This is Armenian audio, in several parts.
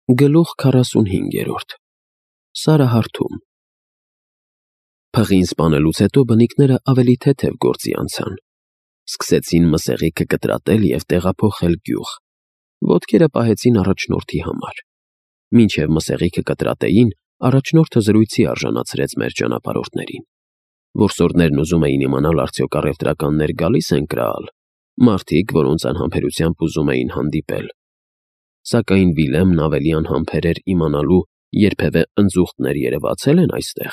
Գլուխ 45 Սարահարթում Փղին սպանելուց հետո բնիկները ավելի թեթև գործի անցան։ Սկսեցին մսեղիքը կտրատել և տեղափոխել գյուղ։ Ոտքերը պահեցին առաջնորդի համար։ Մինչև մսեղիքը կտրատեին, առաջնորդը զրույցի արժանացրեց մեր ճանապարհորդներին։ Որսորդներն ուզում էին իմանալ արդյոք առևտրականներ գալիս են Կրաալ, մարդիկ, որոնց անհամբերությամբ ուզում էին հանդիպել։ Սակայն Վիլեմն ավելի անհամբեր էր իմանալու, երբևէ ընձուղտներ երևացել են այստեղ։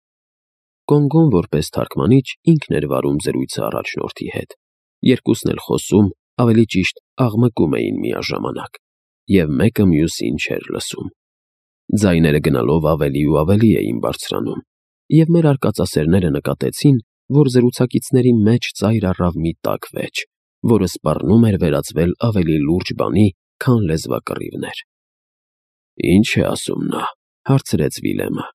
Կոնգոն որպես թարգմանիչ ինքն էր վարում զրույցը առաջնորդի հետ։ Երկուսն էլ խոսում, ավելի ճիշտ աղմկում էին միաժամանակ, և մեկը մյուսին չէր լսում։ Ձայները գնալով ավելի ու ավելի էին բարձրանում, և մեր արկածասերները նկատեցին, որ զրուցակիցների մեջ ծայր առավ մի տաք վեճ, որը սպառնում էր վերածվել ավելի լուրջ բանի, քան լեզվակռիվներ։ «Ինչ է ասում նա», հարցրեց Վիլեմը։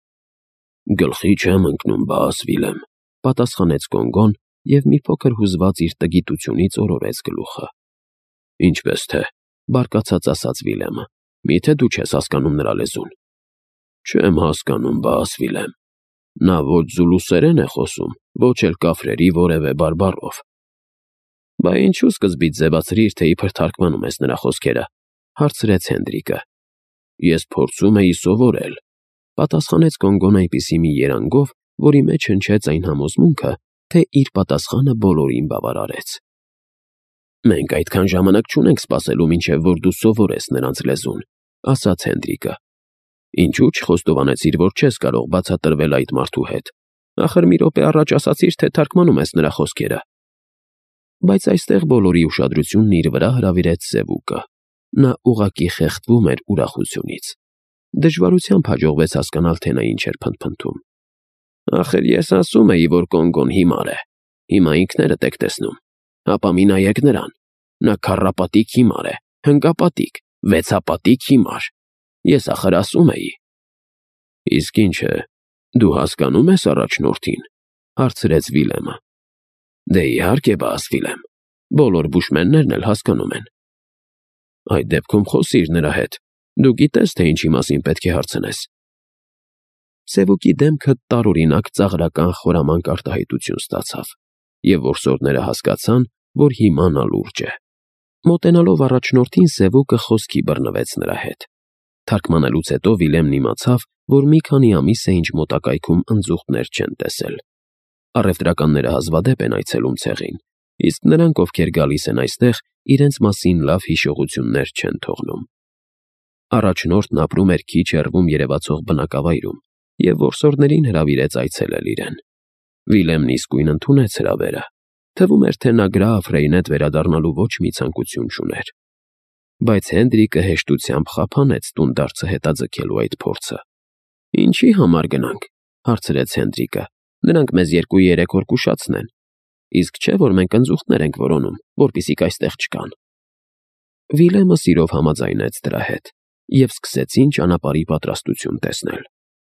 «Գլխի չեմ ընկնում, բաս, Վիլեմ», պատասխանեց Կոնգոն և մի փոքր հուզված իր տգիտությունից օրորեց գլուխը։ «Ինչպես թե», բարկացած ասաց Վիլեմը, «միթե դու չես հասկանում նրա լեզուն»։ «Չեմ հասկանում, բաս, Վիլեմ։ Նա ոչ զուլուսերեն է խոսում, ոչ էլ կաֆրերի որևէ բարբառով»։ «Բա ինչու սկզբից ձևացրիր, թե իբր թարգմանում ես նրա խոսքերը», հարցրեց Հենդրիկը։ «Ես փորձում էի սովորել», պատասխանեց Կոնգոն այնպիսի մի երանգով, որի մեջ հնչեց այն համոզմունքը, թե իր պատասխանը բոլորին բավարարեց։ «Մենք այդքան ժամանակ չունենք սպասելու, մինչև որ դու սովորես նրանց լեզուն», ասաց Հենդրիկը։ «Ինչու չխոստովանեցիր, որ չես կարող բացատրվել այդ մարդու հետ։ Ախր մի րոպե առաջ ասացիր, թե թարգմանում ես նրա խոսքերը»։ Բայց այստեղ բոլորի ուշադրությունն իր վրա հրավիրեց Սևուկը։ Նա ուղղակի խեղդվում էր ուրախությունից։ Դժվարությամբ հաջողվեց հասկանալ, թե նա ինչ էր փնթփնթում։ «Ախր ես ասում էի, որ Կոնգոն հիմար է։ Հիմա ինքներդ եք տեսնում։ Հապա մի նայեք նրան։ Նա քառապատիկ հիմար է, հնգապատիկ, վեցապատիկ հիմար։ Ես ախր ասում էի»։ «Իսկ ինչ է, դու հասկանում ես առաջնորդին», հարցրեց Վիլեմը։ «Դե իհարկե, բաս, Վիլեմ, բոլոր բուշմեններն էլ հասկանում են»։ «Այդ դեպքում խոսիր նրա հետ։ Դու գիտես, թե ինչի մասին պետք է հարցնես»։ Սևուկի դեմքը տարօրինակ ծաղրական խորամանկ արտահայտություն ստացավ, և որսորդները հասկացան, որ հիմա նա լուրջ է։ Մոտենալով առաջնորդին, Սևուկը խոսքի բռնվեց նրա հետ։ Թարգմանելուց հետո Վիլեմն իմացավ, որ մի քանի ամիս է, ինչ մոտակայքում ընձուղտներ չեն տեսել։ Առևտրականները հազվադեպ են այցելում ցեղին, իսկ նրանք, ովքեր գալիս են այստեղ, իրենց մասին լավ հիշողություններ չեն թողնում։ Առաջնորդն ապրում էր քիչ հեռվում երևացող բնակավայրում և որսորդներին հրավիրեց այցելել իրեն։ Վիլեմն իսկույն ընդունեց հրավերը։ Թվում էր, թե նա գրաֆ Ռեյնետ վերադառնալու ոչ մի ցանկություն չուներ։ Բայց Հենդրիկը հեշտությամբ խափանեց տունդարձը հետաձգելու այդ փորձը։ «Ինչի համար գնանք», հարցրեց Հենդրիկը։ «Նրանք մեզ 2-3 օր կուշացնեն։ Իսկ չէ՞ որ մենք ընձուղտներ ենք որոնում, որպեսզի այստեղ չկան»։ Վիլեմը սիրով համաձայնեց դրա հետ, և սկսեցին ճանապարհի պատրաստություն տեսնել։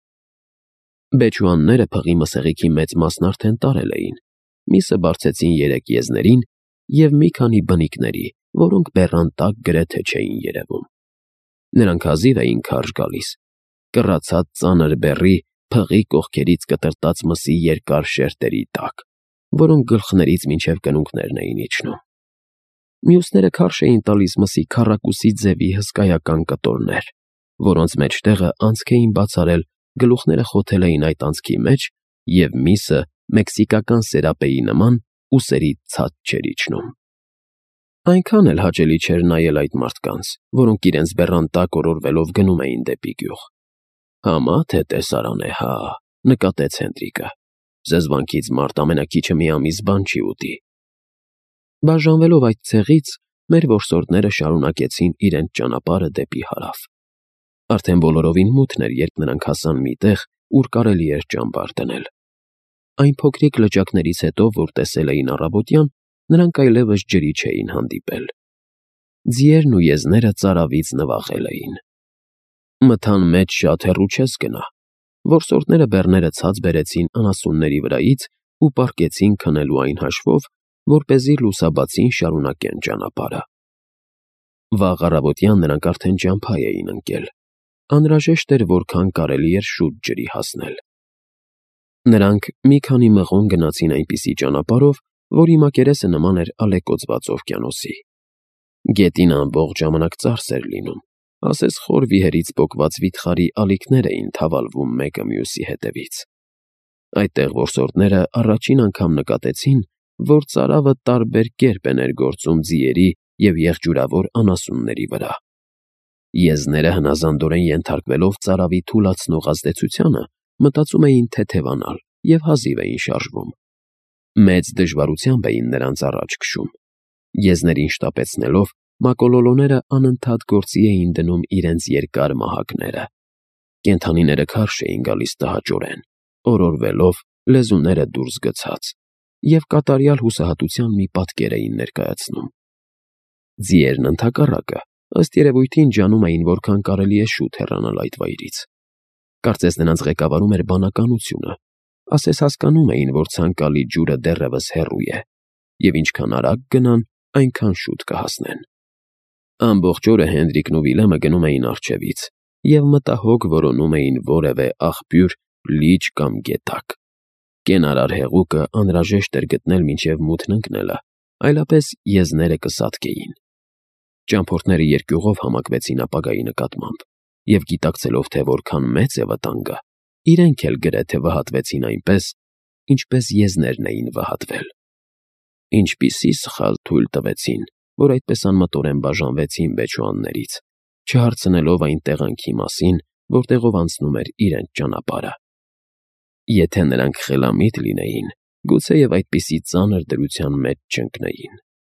Բեչուանները փղի մսեղիքի մեծ մասն արդեն տարել էին։ Միսը բարձեցին 3 եզներին և մի քանի բնիկների, որոնք բեռան տակ գրեթե չէին երևում։ Նրանք հազիվ էին քարշ գալիս։ Կռացած ծանր բեռի, փղի կողքերից կտրտած մսի երկար շերտերի տակ, որոնք գլխներից մինչև կնունկներն էին իջնում։ Մյուսները քարշ էին տալիս մսի քառակուսի ձևի հսկայական կտորներ, որոնց մեջտեղը անցք էին բաց արել, գլուխները խոթել էին այդ անցքի մեջ, և միսը մեքսիկական սերապեի նման ուսերից ցած չէր իջնում։ Այնքան էլ հաճելի չէր նայել այդ մարդկանց, որոնք իրենց բեռան տակ օրորվելով գնում էին դեպի գյուղ։ «Համա թե տեսարան է, հա», նկատեց Հենդրիկը։ «Զզվանքից մարդ ամենաքիչը մի ամիս բան չի ուտի»։ Բաժանվելով այդ ցեղից, մեր որսորդները շարունակեցին իրենց ճանապարհը դեպի հարավ։ Արդեն բոլորովին մութն էր, երբ նրանք հասան մի տեղ, ուր կարելի էր ճամբար դնել։ Այն փոքրիկ լճակներից հետո, որ տեսել էին առավոտյան, նրանք այլևս ջրի չէին հանդիպել։ Ձիերն ու եզները ծարավից նվաղել էին։ Մթան մեջ շատ հեռու չես գնա։ Որսորդները բեռները ցած բերեցին անասունների վրայից ու պառկեցին քնելու այն հաշվով, որպեսզի լուսաբացին շարունակեն ճանապարհը։ Վաղ առավոտյան նրանք արդեն ճամփա էին ընկել։ անհրաժեշտ էր որքան կարելի էր շուտ ջրի հասնել։ Նրանք մի քանի մղոն գնացին այնպիսի ճանապարհով, որի մակերեսը նման էր ալեկոծված օվկիանոսի։ Գետին ամբողջ ժամանակ ծարս էր լինում, ասես խոր վիհերից պոկված վիթխարի ալիքներ էին թավալվում մեկը մյուսի հետևից։ Այդտեղ որսորդները առաջին անգամ նկատեցին, որ ծարավը տարբեր կերպ է ներգործում ձիերի և եղջյուրավոր անասունների վրա։ Եզները հնազանդորեն ենթարկվելով ծարավի թուլացնող ազդեցությանը, մտածում էին թեթևանալ և հազիվ էին շարժվում։ Մեծ դժվարությամբ էին նրանց առաջ քշում։ Եզներին շտապեցնելով, մակոլոլոները անընդհատ գործի էին դնում իրենց երկար մահակները։ Կենդանիները քարշ էին գալիս տհաճորեն, օրորվելով, լեզուները դուրս գցած, և կատարյալ հուսահատության մի պատկեր էին ներկայացնում։ Ձիերն ընդհակառակը, ըստ երևույթին, ջանում էին որքան կարելի է շուտ հեռանալ այդ վայրից։ Կարծես նրանց ղեկավարում էր բանականությունը, ասես հասկանում էին, որ ցանկալի ջուրը դեռևս հեռու է, և ինչքան արագ գնան, այնքան շուտ կհասնեն։ Ամբողջ օրը Հենրիկն ու Վիլյամը գնում էին առջևից և մտահոգ որոնում էին որևէ աղբյուր, լիճ կամ գետակ։ Կենարար հեղուկը անհրաժեշտ էր գտնել մինչև մութն ընկնելը, այլապես եզները կսատկեին։ Ճամփորդները երկյուղով համակվեցին ապագայի նկատմամբ և գիտակցելով, թե որքան մեծ է վտանգը, իրենք էլ գրեթե վհատվեցին այնպես, ինչպես եզներն էին վհատվել։ Ինչպիսի սխալ թույլ տվեցին, որ այդպես անմտորեն բաժանվեցին բեչուաններից, չհարցնելով այն տեղանքի մասին, որտեղով անցնում էր իրենց ճանապարհը։ Եթե նրանք խելամիտ լինեին, գուցեև այդպիսի ծանր դրության մեջ չընկնեին։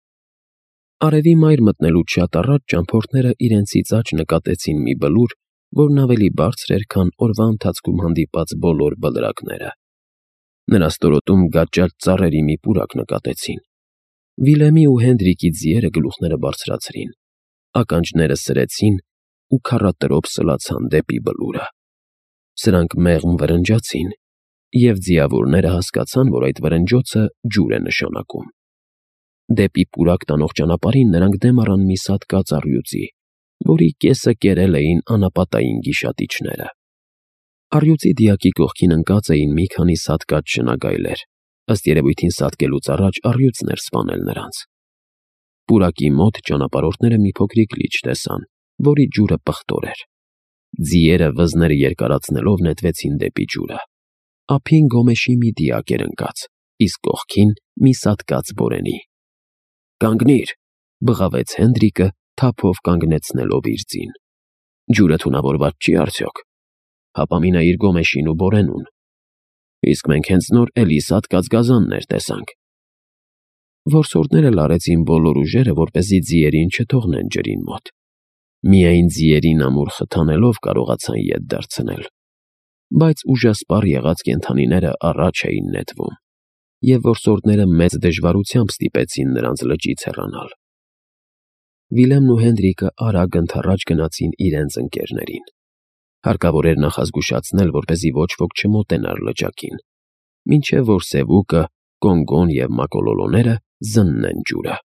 Արևի մայր մտնելուց շատ առաջ ճամփորդները իրենցից աջ նկատեցին մի բլուր, որն ավելի բարձր էր, քան օրվա ընթացքում հանդիպած բոլոր բլրակները։ Նրա ստորոտում գաճաճ ծառերի մի պուրակ նկատեցին։ Վիլյամի ու Հենրիկի ձիերը գլուխները բարձրացրին, ականջները սրեցին ու քառատրոփ սլացան դեպի բլուրը։ Սրանք մեղմ վրնջացին, և ձիավորները հասկացան, որ այդ վրնջոցը ջուր է նշանակում։ Դեպի պուրակ տանող ճանապարհին նրանք դեմ առան մի սատկած առյուծի, որի կեսը կերել էին անապատային գիշատիչները։ Առյուծի դիակի կողքին ընկած էին մի քանի սատկած շնագայլեր, ըստ երևույթին սատկելուց առաջ առյուծն էր սպանել նրանց։ Պուրակի մոտ ճանապարհորդները մի փոքրիկ լիճ տեսան, որի ջուրը պղտոր էր։ Ձիերը վզները երկարացնելով նետվեցին դեպի ջուրը։ Ափին գոմեշի մի դիակ էր ընկած, իսկ կողքին մի սատկած բորենի։ «Կանգնի՛ր», բղավեց Հենրիկը, թափով կանգնեցնելով իր ձին։ «Ջուրը թունավորված չի արդյոք։ Հապա մի նայիր գոմեշին ու բորենուն։ Իսկ մենք հենց նոր էլի սատկած գազաններ տեսանք»։ Որսորդները լարեցին բոլոր ուժերը, որպեսզի ձիերին չթողնեն ջրին մոտ։ Միայն ձիերին ամուր խթանելով կարողացան ետ դարձնել։ Բայց ուժասպառ եղած կենդանիները առաջ էին նետվում, և որսորդները մեծ դժվարությամբ ստիպեցին նրանց լճից հեռանալ։ Վիլյամն ու Հենրիկը արագ ընդառաջ գնացին իրենց ընկերներին։ Հարկավոր էր նախազգուշացնել, որպեսզի ոչ ոք չմոտենար լճակին, մինչև որ սևուկը, կոնգոն և մակոլոլոները զննեն ջուրը։